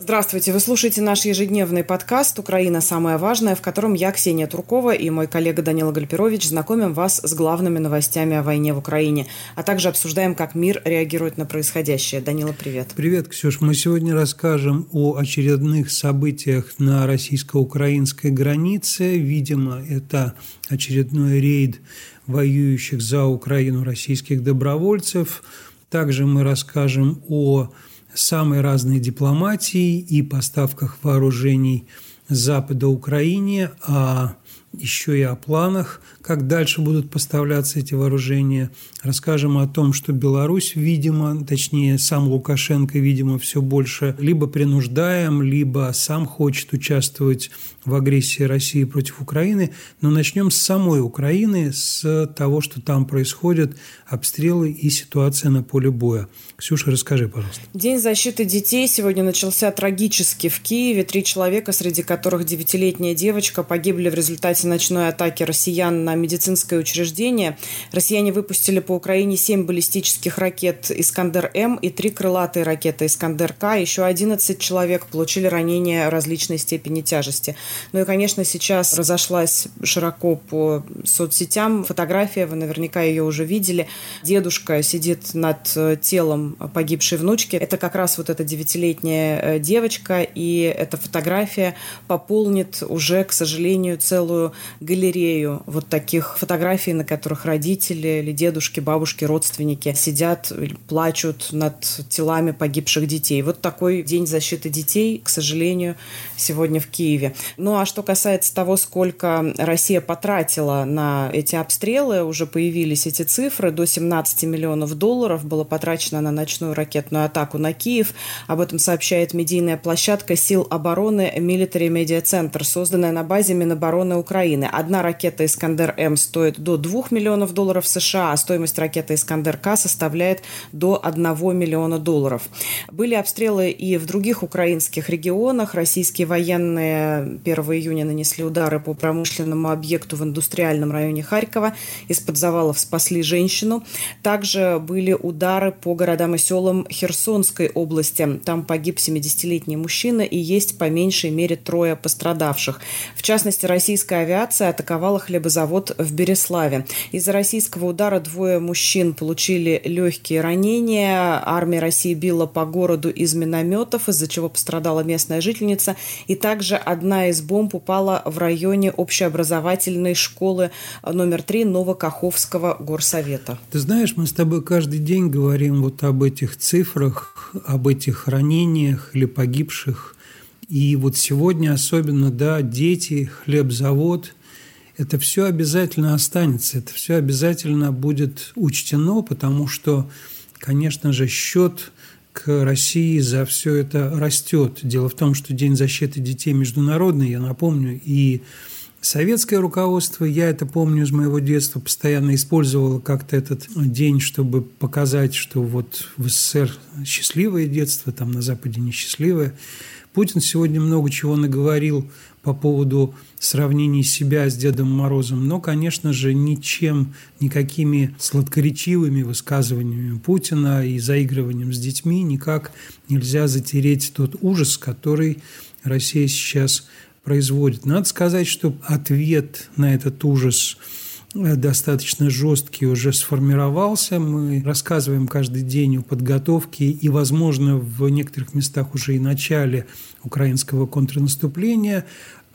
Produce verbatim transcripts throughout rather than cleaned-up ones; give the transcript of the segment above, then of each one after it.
Здравствуйте, вы слушаете наш ежедневный подкаст «Украина. Самое важное», в котором я, Ксения Туркова, и мой коллега Данила Гальперович знакомим вас с главными новостями о войне в Украине, а также обсуждаем, как мир реагирует на происходящее. Данила, привет. Привет, Ксюш. Мы сегодня расскажем о очередных событиях на российско-украинской границе. Видимо, это очередной рейд воюющих за Украину российских добровольцев. Также мы расскажем о самой разной дипломатии и поставках вооружений с Запада Украине, а еще и о планах, как дальше будут поставляться эти вооружения. Расскажем о том, что Беларусь, видимо, точнее, сам Лукашенко, видимо, все больше либо принуждаем, либо сам хочет участвовать в агрессии России против Украины. Но начнем с самой Украины, с того, что там происходят обстрелы и ситуация на поле боя. Ксюша, расскажи, пожалуйста. День защиты детей сегодня начался трагически в Киеве. Три человека, среди которых девятилетняя девочка, погибли в результате ночной атаки россиян на медицинское учреждение. Россияне выпустили по Украине семь баллистических ракет «Искандер-М» и три крылатые ракеты «Искандер-К». Еще одиннадцать человек получили ранения различной степени тяжести. Ну и, конечно, сейчас разошлась широко по соцсетям фотография, вы наверняка ее уже видели. Дедушка сидит над телом погибшей внучки. Это как раз вот эта девятилетняя девочка, и эта фотография пополнит уже, к сожалению, целую галерею вот таких фотографий, на которых родители или дедушки, бабушки, родственники сидят, плачут над телами погибших детей. Вот такой день защиты детей, к сожалению, сегодня в Киеве. Ну а что касается того, сколько Россия потратила на эти обстрелы, уже появились эти цифры. До семнадцати миллионов долларов было потрачено на ночную ракетную атаку на Киев. Об этом сообщает медийная площадка сил обороны Military Media Center, созданная на базе Минобороны Украины. Одна ракета «Искандер-М» стоит до двух миллионов долларов США, а стоимость ракеты «Искандер-К» составляет до одного миллиона долларов. Были обстрелы и в других украинских регионах. Российские военные первого июня нанесли удары по промышленному объекту в индустриальном районе Харькова. Из-под завалов спасли женщину. Также были удары по городам и селам Херсонской области. Там погиб семидесятилетний мужчина и есть по меньшей мере трое пострадавших. В частности, российская авиация атаковала хлебозавод в Береславе. Из-за российского удара двое мужчин получили легкие ранения. Армия России била по городу из минометов, из-за чего пострадала местная жительница. И также одна из бомб упала в районе общеобразовательной школы номер три Новокаховского горсовета. Ты знаешь, мы с тобой каждый день говорим вот об этих цифрах, об этих ранениях или погибших. И вот сегодня особенно, да, дети, хлебзавод, это все обязательно останется, это все обязательно будет учтено, потому что, конечно же, счет к России за все это растет. Дело в том, что День защиты детей международный, я напомню, и советское руководство, я это помню из моего детства, постоянно использовало как-то этот день, чтобы показать, что вот в СССР счастливое детство, там на Западе несчастливое. Путин сегодня много чего наговорил по поводу сравнений себя с Дедом Морозом, но, конечно же, ничем, никакими сладкоречивыми высказываниями Путина и заигрыванием с детьми никак нельзя затереть тот ужас, который Россия сейчас производит. Надо сказать, что ответ на этот ужас достаточно жесткий уже сформировался. Мы рассказываем каждый день о подготовке и, возможно, в некоторых местах уже и начале украинского контрнаступления,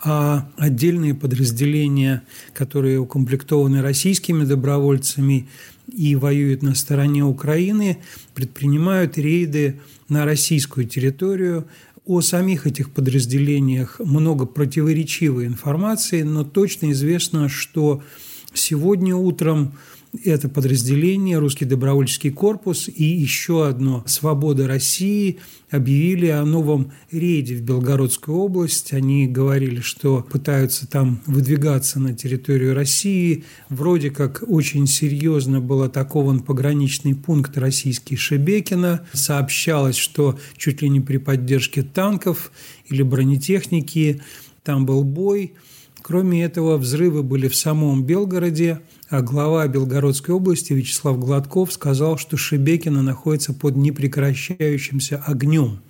а отдельные подразделения, которые укомплектованы российскими добровольцами и воюют на стороне Украины, предпринимают рейды на российскую территорию. О самих этих подразделениях много противоречивой информации, но точно известно, что сегодня утром это подразделение, Русский добровольческий корпус и еще одно «Свобода России» объявили о новом рейде в Белгородскую область. Они говорили, что пытаются там выдвигаться на территорию России. Вроде как очень серьезно был атакован пограничный пункт российский Шебекино. Сообщалось, что чуть ли не при поддержке танков или бронетехники там был бой. Кроме этого, взрывы были в самом Белгороде, а глава Белгородской области Вячеслав Гладков сказал, что Шебекино находится под непрекращающимся огнем.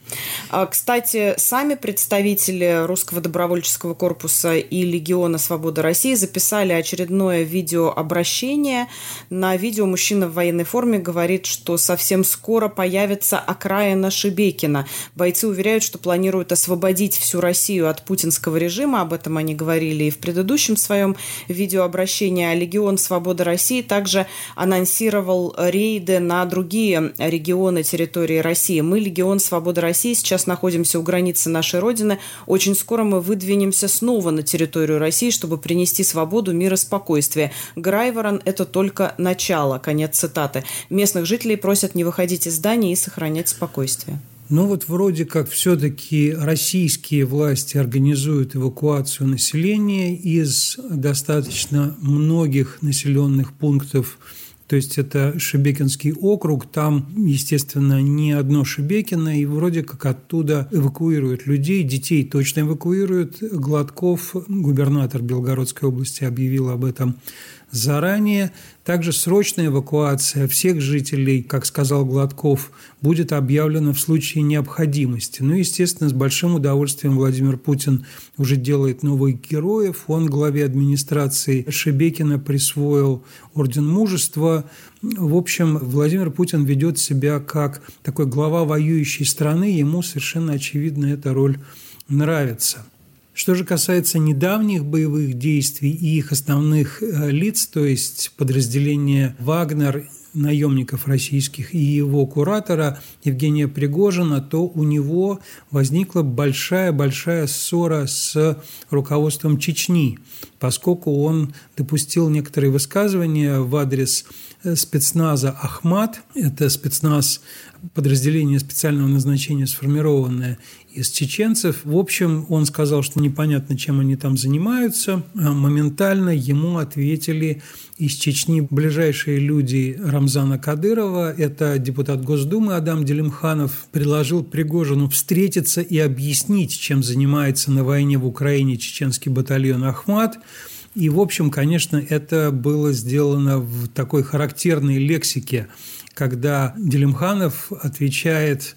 Кстати, сами представители Русского добровольческого корпуса и Легиона Свободы России записали очередное видеообращение. На видео мужчина в военной форме говорит, что совсем скоро появится окраина Шебекино. Бойцы уверяют, что планируют освободить всю Россию от путинского режима. Об этом они говорили и в предыдущем своем видеообращении. А Легион Свободы России также анонсировал рейды на другие регионы территории России. Мы, Легион Свободы России, сейчас находимся у границы нашей Родины. Очень скоро мы выдвинемся снова на территорию России, чтобы принести свободу, мир и спокойствие. Грайворон – это только начало. Конец цитаты. Местных жителей просят не выходить из зданий и сохранять спокойствие. Ну вот вроде как все-таки российские власти организуют эвакуацию населения из достаточно многих населенных пунктов. То есть это Шебекинский округ, там, естественно, не одно Шебекино, и вроде как оттуда эвакуируют людей, детей точно эвакуируют. Гладков, губернатор Белгородской области, объявил об этом заранее. Также срочная эвакуация всех жителей, как сказал Гладков, будет объявлена в случае необходимости. Ну, естественно, с большим удовольствием Владимир Путин уже делает новых героев. Он главе администрации Шебекино присвоил орден мужества. В общем, Владимир Путин ведет себя как такой глава воюющей страны. Ему совершенно очевидно эта роль нравится. Что же касается недавних боевых действий и их основных лиц, то есть подразделения «Вагнер», наемников российских и его куратора Евгения Пригожина, то у него возникла большая-большая ссора с руководством Чечни, поскольку он допустил некоторые высказывания в адрес спецназа «Ахмат». Это спецназ, подразделение специального назначения, сформированное из чеченцев. В общем, он сказал, что непонятно, чем они там занимаются. Моментально ему ответили из Чечни ближайшие люди Рамзана Кадырова. Это депутат Госдумы Адам Делимханов. Предложил Пригожину встретиться и объяснить, чем занимается на войне в Украине чеченский батальон «Ахмат». И, в общем, конечно, это было сделано в такой характерной лексике, когда Делимханов отвечает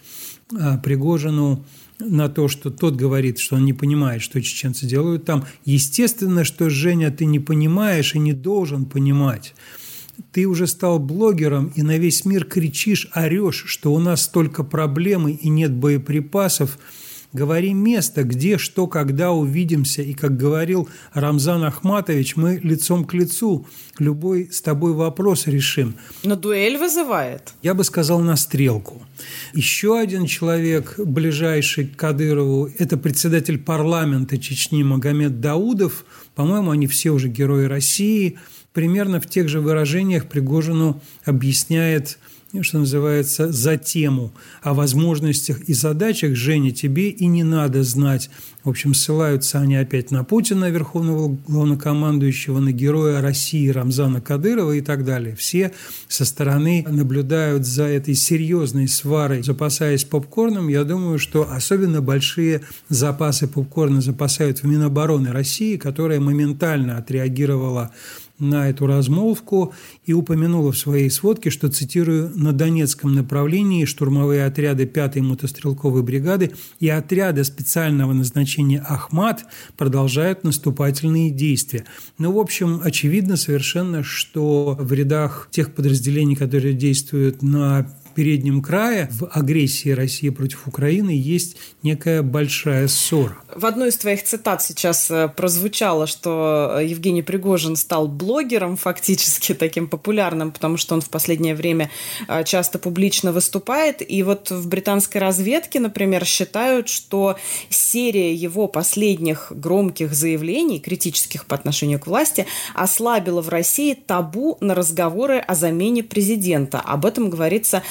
Пригожину на то, что тот говорит, что он не понимает, что чеченцы делают там. Естественно, что, Женя, ты не понимаешь и не должен понимать. Ты уже стал блогером и на весь мир кричишь, орешь, что у нас столько проблем и нет боеприпасов. Говори место, где, что, когда увидимся. И, как говорил Рамзан Ахматович, мы лицом к лицу любой с тобой вопрос решим. Но дуэль вызывает. Я бы сказал, на стрелку. Еще один человек, ближайший к Кадырову, это председатель парламента Чечни Магомед Даудов. По-моему, они все уже герои России. Примерно в тех же выражениях Пригожину объясняет, что называется, за тему о возможностях и задачах, Женя, тебе и не надо знать. В общем, ссылаются они опять на Путина, верховного главнокомандующего, на героя России Рамзана Кадырова и так далее. Все со стороны наблюдают за этой серьезной сварой, запасаясь попкорном. Я думаю, что особенно большие запасы попкорна запасают в Минобороны России, которая моментально отреагировала на эту размолвку и упомянула в своей сводке, что, цитирую, «на Донецком направлении штурмовые отряды пятой мотострелковой бригады и отряда специального назначения «Ахмат» продолжают наступательные действия». Ну, в общем, очевидно совершенно, что в рядах тех подразделений, которые действуют на переднем крае в агрессии России против Украины есть некая большая ссора. В одной из твоих цитат сейчас прозвучало, что Евгений Пригожин стал блогером фактически таким популярным, потому что он в последнее время часто публично выступает. И вот в британской разведке, например, считают, что серия его последних громких заявлений, критических по отношению к власти, ослабила в России табу на разговоры о замене президента. Об этом говорится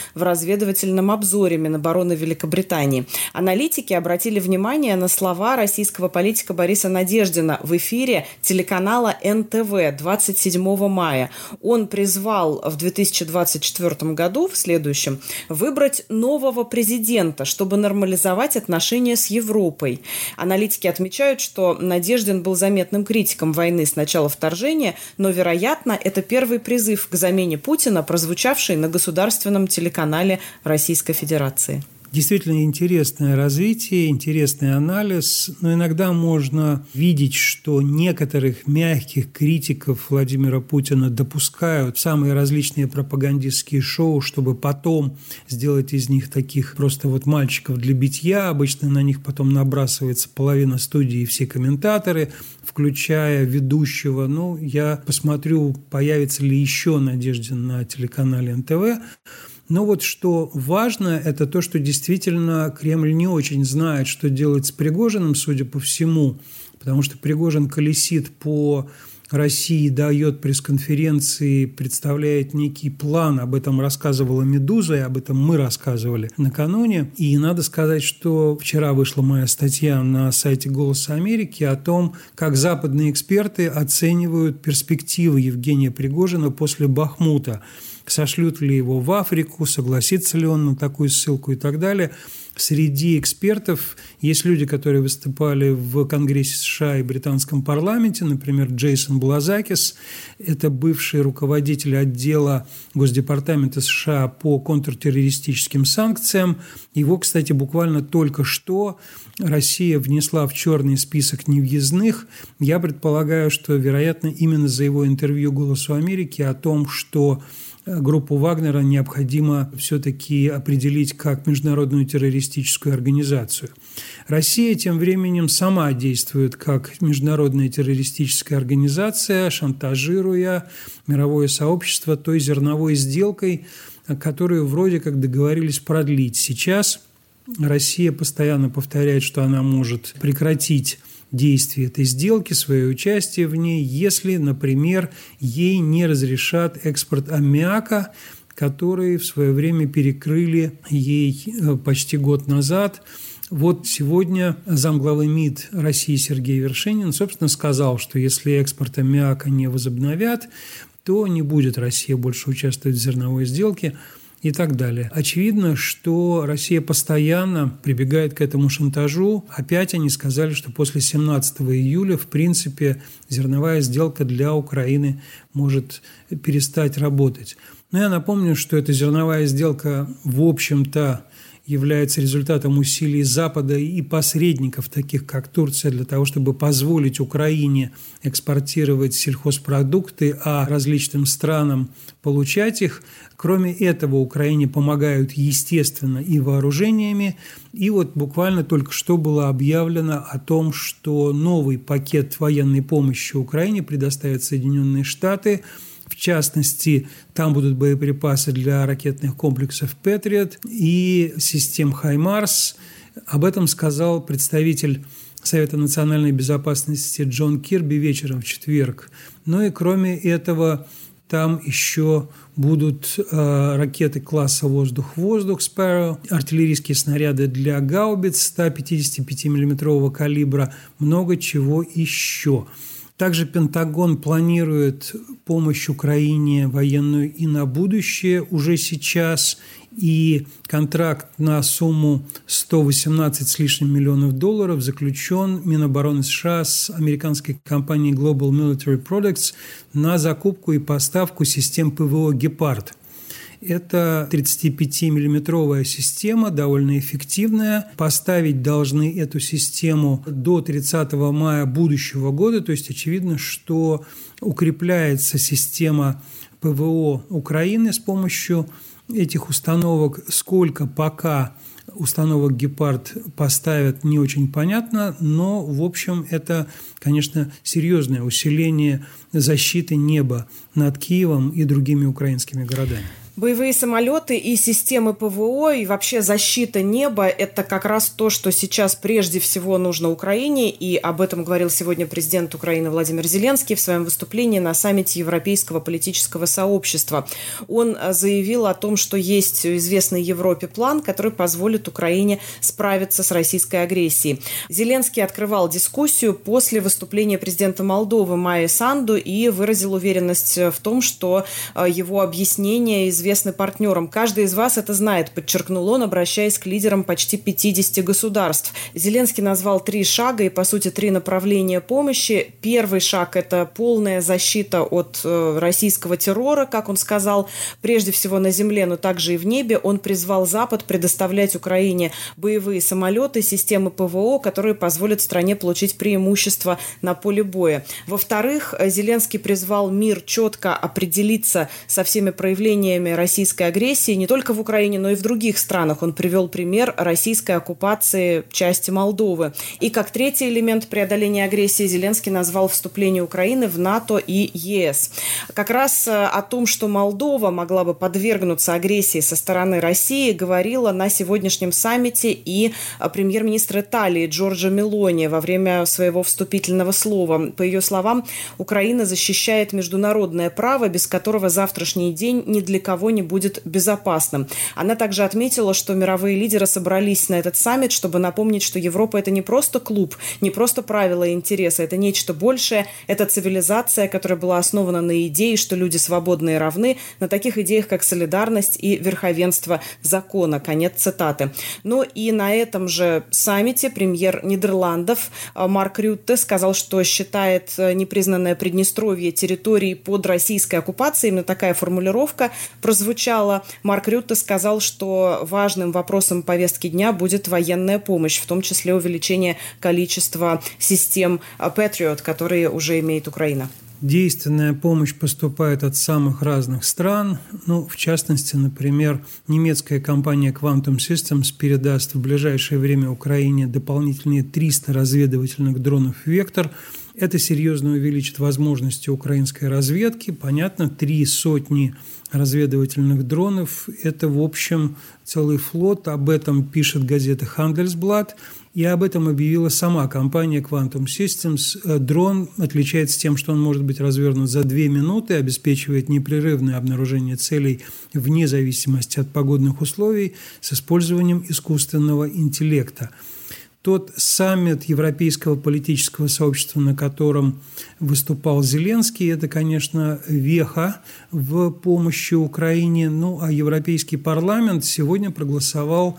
в разведывательном обзоре Минобороны Великобритании. Аналитики обратили внимание на слова российского политика Бориса Надеждина в эфире телеканала эн тэ вэ двадцать седьмого мая. Он призвал в две тысячи двадцать четвёртом году, в следующем, выбрать нового президента, чтобы нормализовать отношения с Европой. Аналитики отмечают, что Надеждин был заметным критиком войны с начала вторжения, но, вероятно, это первый призыв к замене Путина, прозвучавший на государственном телеканале Российской Федерации. Действительно интересное развитие, интересный анализ, но иногда можно видеть, что некоторых мягких критиков Владимира Путина допускают в самые различные пропагандистские шоу, чтобы потом сделать из них таких просто вот мальчиков для битья. Обычно на них потом набрасывается половина студии и все комментаторы, включая ведущего. Ну, я посмотрю, появится ли еще Надеждин на телеканале эн тэ вэ. Но вот что важно, это то, что действительно Кремль не очень знает, что делать с Пригожиным, судя по всему, потому что Пригожин колесит по России, дает пресс-конференции, представляет некий план. Об этом рассказывала «Медуза», и об этом мы рассказывали накануне. И надо сказать, что вчера вышла моя статья на сайте «Голоса Америки» о том, как западные эксперты оценивают перспективы Евгения Пригожина после Бахмута. Сошлют ли его в Африку, согласится ли он на такую ссылку и так далее. Среди экспертов есть люди, которые выступали в Конгрессе США и британском парламенте, например, Джейсон Блазакис, это бывший руководитель отдела Госдепартамента США по контртеррористическим санкциям. Его, кстати, буквально только что Россия внесла в черный список невъездных. Я предполагаю, что, вероятно, именно за его интервью «Голосу Америки» о том, что группу Вагнера необходимо все-таки определить как международную террористическую организацию. Россия тем временем сама действует как международная террористическая организация, шантажируя мировое сообщество той зерновой сделкой, которую вроде как договорились продлить. Сейчас Россия постоянно повторяет, что она может прекратить действие этой сделки, свое участие в ней, если, например, ей не разрешат экспорт аммиака, который в свое время перекрыли ей почти год назад. Вот сегодня замглавы МИД России Сергей Вершинин, собственно, сказал, что если экспорт аммиака не возобновят, то не будет Россия больше участвовать в зерновой сделке и так далее. Очевидно, что Россия постоянно прибегает к этому шантажу. Опять они сказали, что после семнадцатого июля, в принципе, зерновая сделка для Украины может перестать работать. Но я напомню, что эта зерновая сделка, в общем-то, является результатом усилий Запада и посредников, таких как Турция, для того, чтобы позволить Украине экспортировать сельхозпродукты, а различным странам получать их. Кроме этого, Украине помогают, естественно, и вооружениями. И вот буквально только что было объявлено о том, что новый пакет военной помощи Украине предоставят Соединенные Штаты. В частности, там будут боеприпасы для ракетных комплексов «Патриот» и систем «Хаймарс». Об этом сказал представитель Совета национальной безопасности Джон Кирби вечером в четверг. Ну и кроме этого, там еще будут э, ракеты класса «Воздух-воздух» «Спэроу», артиллерийские снаряды для гаубиц сто пятьдесят пять миллиметрового калибра, много чего еще. Также Пентагон планирует помощь Украине военную и на будущее уже сейчас, и контракт на сумму сто восемнадцать с лишним миллионов долларов заключен Минобороны США с американской компанией Global Military Products на закупку и поставку систем ПВО «Гепард». Это тридцатипятимиллиметровая система, довольно эффективная. Поставить должны эту систему до тридцатого мая будущего года. То есть очевидно, что укрепляется система ПВО Украины с помощью этих установок. Сколько пока установок «Гепард» поставят, не очень понятно, но, в общем, это, конечно, серьезное усиление защиты неба над Киевом и другими украинскими городами. Боевые самолеты и системы ПВО, и вообще защита неба – это как раз то, что сейчас прежде всего нужно Украине, и об этом говорил сегодня президент Украины Владимир Зеленский в своем выступлении на саммите Европейского политического сообщества. Он заявил о том, что есть известный Европе план, который позволит Украине справиться с российской агрессией. Зеленский открывал дискуссию после выступления президента Молдовы Майи Санду и выразил уверенность в том, что его объяснение известно известны партнерам. Каждый из вас это знает, подчеркнул он, обращаясь к лидерам почти пятидесяти государств. Зеленский назвал три шага и, по сути, три направления помощи. Первый шаг – это полная защита от э, российского террора, как он сказал, прежде всего на земле, но также и в небе. Он призвал Запад предоставлять Украине боевые самолеты, системы ПВО, которые позволят стране получить преимущество на поле боя. Во-вторых, Зеленский призвал мир четко определиться со всеми проявлениями российской агрессии не только в Украине, но и в других странах. Он привел пример российской оккупации части Молдовы. И как третий элемент преодоления агрессии Зеленский назвал вступление Украины в НАТО и ЕС. Как раз о том, что Молдова могла бы подвергнуться агрессии со стороны России, говорила на сегодняшнем саммите и премьер-министр Италии Джорджа Мелони во время своего вступительного слова. По ее словам, Украина защищает международное право, без которого завтрашний день ни для кого не будет безопасным. Она также отметила, что мировые лидеры собрались на этот саммит, чтобы напомнить, что Европа – это не просто клуб, не просто правила и интересы, это нечто большее, это цивилизация, которая была основана на идее, что люди свободны и равны, на таких идеях, как солидарность и верховенство закона. Конец цитаты. Ну и на этом же саммите премьер Нидерландов Марк Рютте сказал, что считает непризнанное Приднестровье территорией под российской оккупацией. Именно такая формулировка прозвучала. Марк Рютте сказал, что важным вопросом повестки дня будет военная помощь, в том числе увеличение количества систем Patriot, которые уже имеет Украина. Действенная помощь поступает от самых разных стран. Ну, в частности, например, немецкая компания Quantum Systems передаст в ближайшее время Украине дополнительные триста разведывательных дронов «Вектор». Это серьезно увеличит возможности украинской разведки. Понятно, три сотни разведывательных дронов – это, в общем, целый флот. Об этом пишет газета Handelsblatt. И об этом объявила сама компания Quantum Systems. Дрон отличается тем, что он может быть развернут за две минуты, обеспечивает непрерывное обнаружение целей вне зависимости от погодных условий с использованием искусственного интеллекта. Тот саммит Европейского политического сообщества, на котором выступал Зеленский, это, конечно, веха в помощи Украине. Ну, а Европейский парламент сегодня проголосовал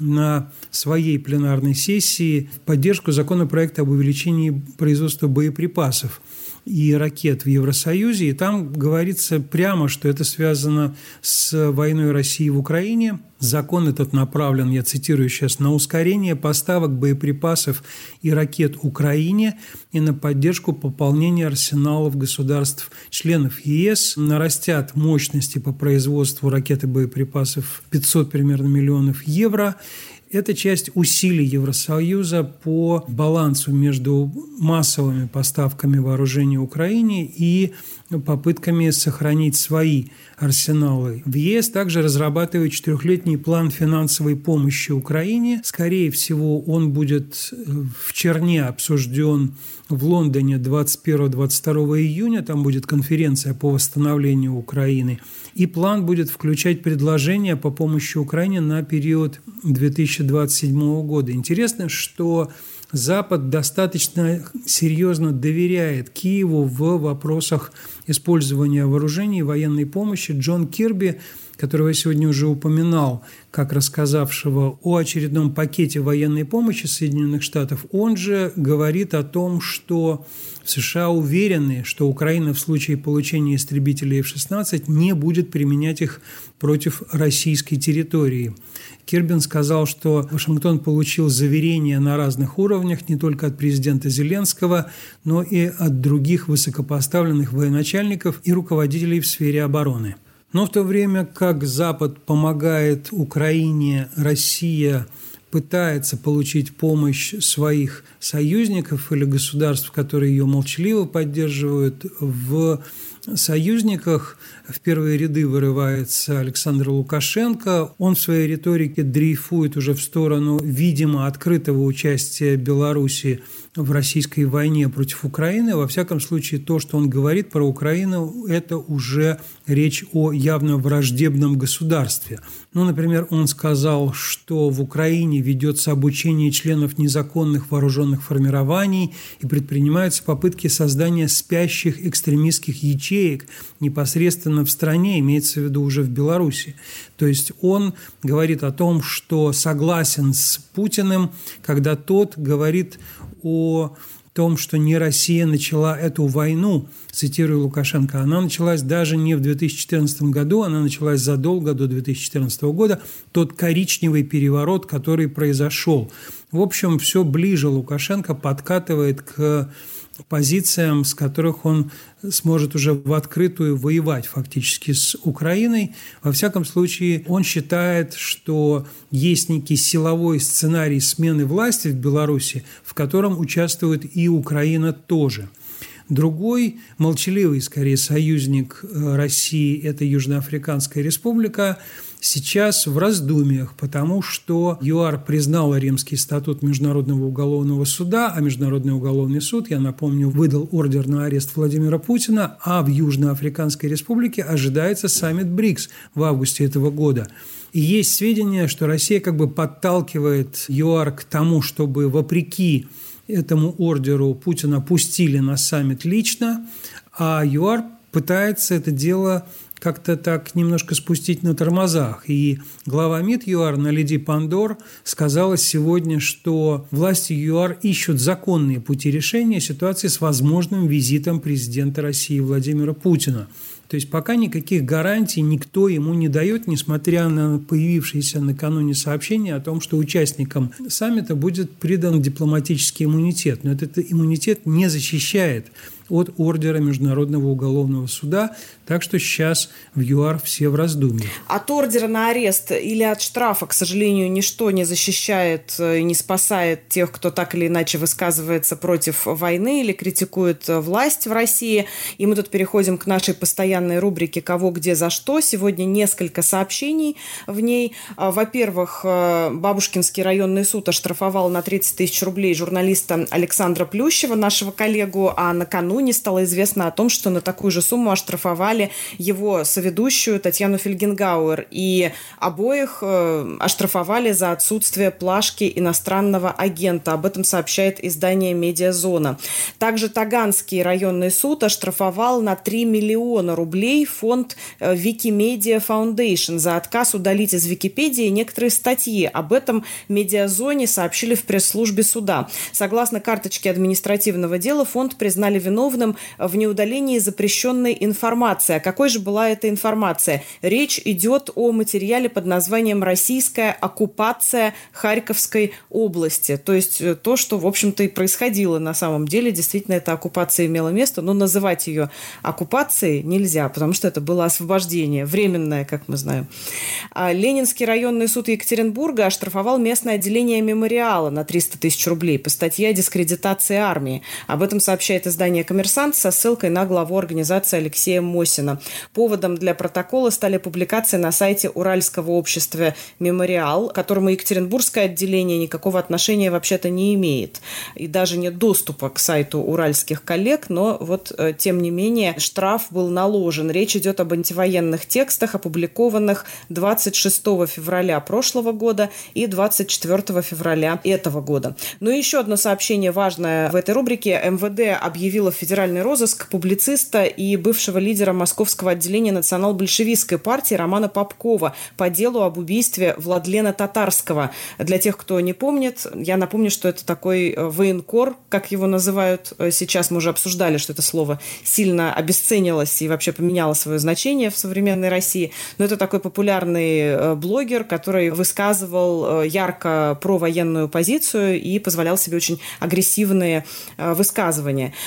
на своей пленарной сессии в поддержку законопроекта об увеличении производства боеприпасов и ракет в Евросоюзе. И там говорится прямо, что это связано с войной России в Украине. Закон этот направлен, я цитирую сейчас, на ускорение поставок боеприпасов и ракет Украине и на поддержку пополнения арсеналов государств-членов ЕС. Нарастят мощности по производству ракет и боеприпасов пятьсот примерно миллионов евро. Это часть усилий Евросоюза по балансу между массовыми поставками вооружений Украине и попытками сохранить свои арсеналы. В ЕС также разрабатывает четырехлетний план финансовой помощи Украине. Скорее всего, он будет в черне обсужден в Лондоне двадцать первого — двадцать второго июня. Там будет конференция по восстановлению Украины. И план будет включать предложения по помощи Украине на период две тысячи двадцать седьмого года. Интересно, что Запад достаточно серьезно доверяет Киеву в вопросах использования вооружений и военной помощи. Джон Кирби, которого я сегодня уже упоминал, как рассказавшего о очередном пакете военной помощи Соединенных Штатов, он же говорит о том, что США уверены, что Украина в случае получения истребителей эф шестнадцать не будет применять их против российской территории. Кирби сказал, что Вашингтон получил заверения на разных уровнях, не только от президента Зеленского, но и от других высокопоставленных военачальников и руководителей в сфере обороны. Но в то время как Запад помогает Украине, Россия пытается получить помощь своих союзников или государств, которые ее молчаливо поддерживают, в союзниках в первые ряды вырывается Александр Лукашенко. Он в своей риторике дрейфует уже в сторону, видимо, открытого участия Беларуси в российской войне против Украины. Во всяком случае, то, что он говорит про Украину, это уже речь о явно враждебном государстве. Ну, например, он сказал, что в Украине ведется обучение членов незаконных вооруженных формирований и предпринимаются попытки создания спящих экстремистских ячеек непосредственно в стране, имеется в виду уже в Беларуси. То есть он говорит о том, что согласен с Путиным, когда тот говорит о том, что не Россия начала эту войну, цитирую Лукашенко, она началась даже не в две тысячи четырнадцатом году, она началась задолго до две тысячи четырнадцатого года, тот коричневый переворот, который произошел. В общем, все ближе Лукашенко подкатывает к позициям, с которых он сможет уже в открытую воевать фактически с Украиной. Во всяком случае, он считает, что есть некий силовой сценарий смены власти в Беларуси, в котором участвует и Украина тоже. Другой, молчаливый, скорее, союзник России – это Южноафриканская республика, сейчас в раздумьях, потому что ЮАР признала Римский статут Международного уголовного суда, а Международный уголовный суд, я напомню, выдал ордер на арест Владимира Путина, а в Южноафриканской республике ожидается саммит БРИКС в августе этого года. И есть сведения, что Россия как бы подталкивает ЮАР к тому, чтобы вопреки этому ордеру Путина пустили на саммит лично, а ЮАР пытается это дело как-то так немножко спустить на тормозах. И глава МИД ЮАР Налиди Пандор сказала сегодня, что власти ЮАР ищут законные пути решения ситуации с возможным визитом президента России Владимира Путина. То есть пока никаких гарантий никто ему не дает, несмотря на появившееся накануне сообщение о том, что участникам саммита будет придан дипломатический иммунитет. Но этот иммунитет не защищает от ордера Международного уголовного суда, так что сейчас в ЮАР все в раздумье. От ордера на арест или от штрафа, к сожалению, ничто не защищает и не спасает тех, кто так или иначе высказывается против войны или критикует власть в России. И мы тут переходим к нашей постоянной рубрике «Кого, где, за что». Сегодня несколько сообщений в ней. Во-первых, Бабушкинский районный суд оштрафовал на тридцать тысяч рублей журналиста Александра Плющева, нашего коллегу, а накануне стало известно о том, что на такую же сумму оштрафовали его соведущую Татьяну Фельгенгауэр. И обоих э, оштрафовали за отсутствие плашки иностранного агента. Об этом сообщает издание «Медиазона». Также Таганский районный суд оштрафовал на три миллиона рублей фонд э, Wikimedia Foundation за отказ удалить из Википедии некоторые статьи. Об этом «Медиазоне» сообщили в пресс-службе суда. Согласно карточке административного дела, фонд признали виновным в неудалении запрещенной информации. А какой же была эта информация? Речь идет о материале под названием «Российская оккупация Харьковской области». То есть то, что, в общем-то, и происходило на самом деле. Действительно, эта оккупация имела место, но называть ее оккупацией нельзя, потому что это было освобождение, временное, как мы знаем. А Ленинский районный суд Екатеринбурга оштрафовал местное отделение мемориала на триста тысяч рублей по статье о дискредитации армии. Об этом сообщает издание «Коммерсант» со ссылкой на главу организации Алексея Мосина. Поводом для протокола стали публикации на сайте Уральского общества «Мемориал», к которому Екатеринбургское отделение никакого отношения вообще-то не имеет. И даже нет доступа к сайту уральских коллег, но вот, тем не менее, штраф был наложен. Речь идет об антивоенных текстах, опубликованных двадцать шестого февраля прошлого года и двадцать четвёртого февраля этого года. Ну и еще одно сообщение важное в этой рубрике. МВД объявила в федеральный розыск публициста и бывшего лидера московского отделения национал-большевистской партии Романа Попкова по делу об убийстве Владлена Татарского. Для тех, кто не помнит, я напомню, что это такой военкор, как его называют сейчас. Мы уже обсуждали, что это слово сильно обесценилось и вообще поменяло свое значение в современной России. Но это такой популярный блогер, который высказывал ярко провоенную позицию и позволял себе очень агрессивные высказывания. Внимание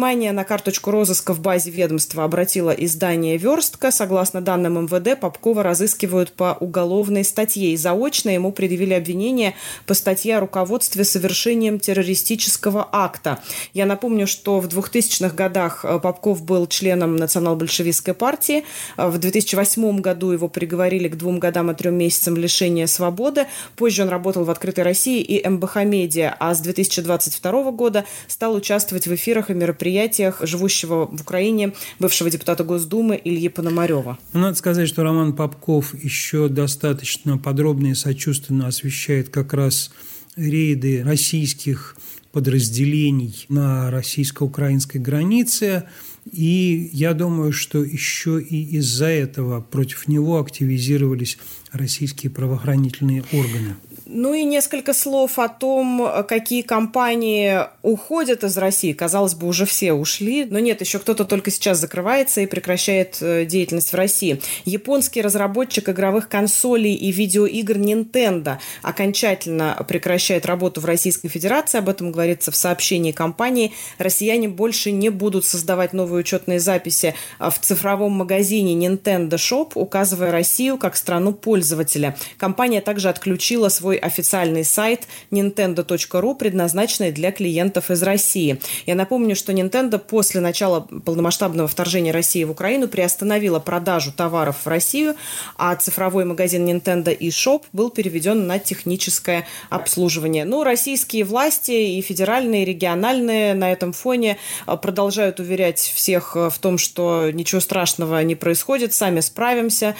Внимание на карточку розыска в базе ведомства обратило издание «Верстка». Согласно данным эм вэ дэ, Попкова разыскивают по уголовной статье. И заочно ему предъявили обвинение по статье о руководстве совершением террористического акта. Я напомню, что в двухтысячных годах Попков был членом национал-большевистской партии. В две тысячи восьмом году его приговорили к двум годам и трем месяцам лишения свободы. Позже он работал в «Открытой России» и эм бэ ха Медиа, а с две тысячи двадцать второго года стал участвовать в эфирах и мероприятиях живущего в Украине бывшего депутата Госдумы Ильи Пономарева. Надо сказать, что Роман Попков еще достаточно подробно и сочувственно освещает как раз рейды российских подразделений на российско-украинской границе. И я думаю, что еще и из-за этого против него активизировались российские правоохранительные органы. Ну и несколько слов о том, какие компании уходят из России. Казалось бы, уже все ушли, но нет, еще кто-то только сейчас закрывается и прекращает деятельность в России. Японский разработчик игровых консолей и видеоигр Nintendo окончательно прекращает работу в Российской Федерации. Об этом говорится в сообщении компании. Россияне больше не будут создавать новые учетные записи в цифровом магазине Nintendo Shop, указывая Россию как страну пользователя. Компания также отключила свой официальный сайт нинтендо точка ру, предназначенный для клиентов из России. Я напомню, что Nintendo после начала полномасштабного вторжения России в Украину приостановила продажу товаров в Россию, а цифровой магазин Nintendo eShop был переведен на техническое обслуживание. Ну, российские власти и федеральные, и региональные на этом фоне продолжают уверять всех в том, что ничего страшного не происходит, сами справимся,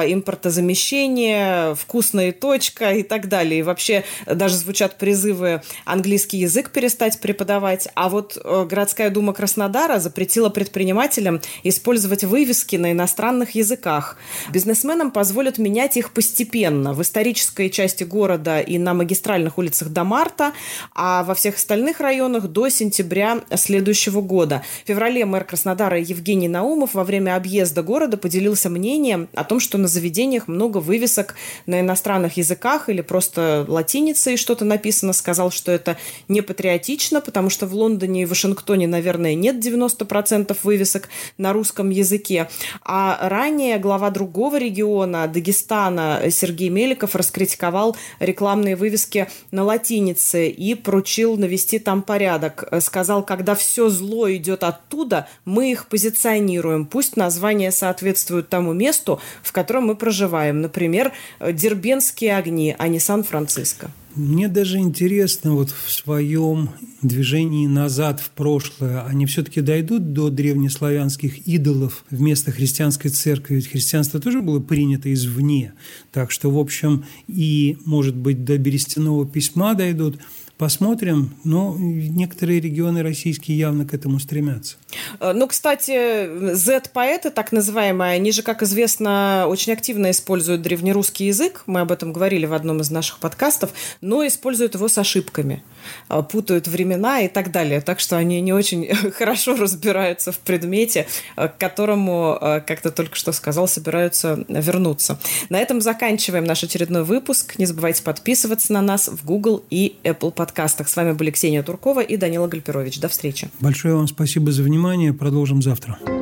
импортозамещение, вкусная точка и так далее. И вообще даже звучат призывы английский язык перестать преподавать. А вот городская дума Краснодара запретила предпринимателям использовать вывески на иностранных языках. Бизнесменам позволят менять их постепенно в исторической части города и на магистральных улицах до марта, а во всех остальных районах до сентября следующего года. В феврале мэр Краснодара Евгений Наумов во время объезда города поделился мнением о том, что на заведениях много вывесок на иностранных языках или просто латиницей что-то написано, сказал, что это не патриотично, потому что в Лондоне и Вашингтоне, наверное, нет девяносто процентов вывесок на русском языке. А ранее глава другого региона, Дагестана, Сергей Меликов раскритиковал рекламные вывески на латинице и поручил навести там порядок. Сказал, когда все зло идет оттуда, мы их позиционируем. Пусть названия соответствуют тому месту, в котором мы проживаем. Например, Дербентские огни, а не Сан-Франциско. Мне даже интересно, вот в своем движении назад в прошлое, они все-таки дойдут до древнеславянских идолов вместо христианской церкви? Ведь христианство тоже было принято извне. Так что, в общем, и, может быть, до берестяного письма дойдут. Посмотрим, но некоторые регионы российские явно к этому стремятся. Ну, кстати, зет-поэты, так называемые, они же, как известно, очень активно используют древнерусский язык, мы об этом говорили в одном из наших подкастов, но используют его с ошибками, путают времена и так далее, так что они не очень хорошо разбираются в предмете, к которому, как ты только что сказал, собираются вернуться. На этом заканчиваем наш очередной выпуск. Не забывайте подписываться на нас в Google и Apple Podcast. Подкастах. С вами были Ксения Туркова и Данила Гальперович. До встречи. Большое вам спасибо за внимание. Продолжим завтра.